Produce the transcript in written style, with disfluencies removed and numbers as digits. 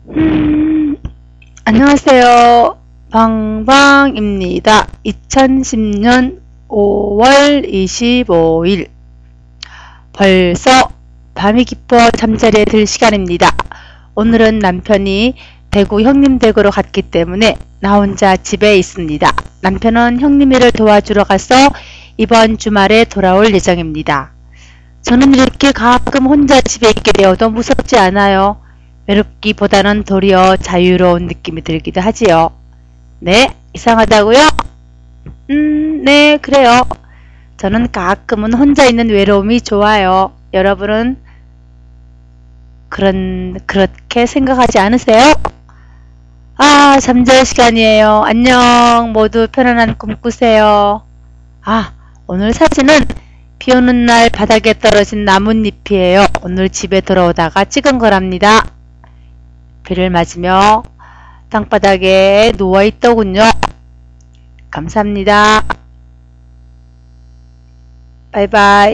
음, 안녕하세요. 방방입니다. 2010년 5월 25일. 벌써 밤이 깊어 잠자리에 들 시간입니다. 오늘은 남편이 대구 형님 댁으로 갔기 때문에 나 혼자 집에 있습니다. 남편은 형님 일을 도와주러 가서 이번 주말에 돌아올 예정입니다. 저는 이렇게 가끔 혼자 집에 있게 되어도 무섭지 않아요. 외롭기보다는 도리어 자유로운 느낌이 들기도 하지요. 네, 이상하다고요? 네, 그래요. 저는 가끔은 혼자 있는 외로움이 좋아요. 여러분은 그렇게 생각하지 않으세요? 아, 잠잘 시간이에요. 안녕. 모두 편안한 꿈 꾸세요. 아, 오늘 사진은 비 오는 날 바닥에 떨어진 나뭇잎이에요. 오늘 집에 들어오다가 찍은 거랍니다. 비를 맞으며 땅바닥에 누워있더군요. 감사합니다. 바이바이.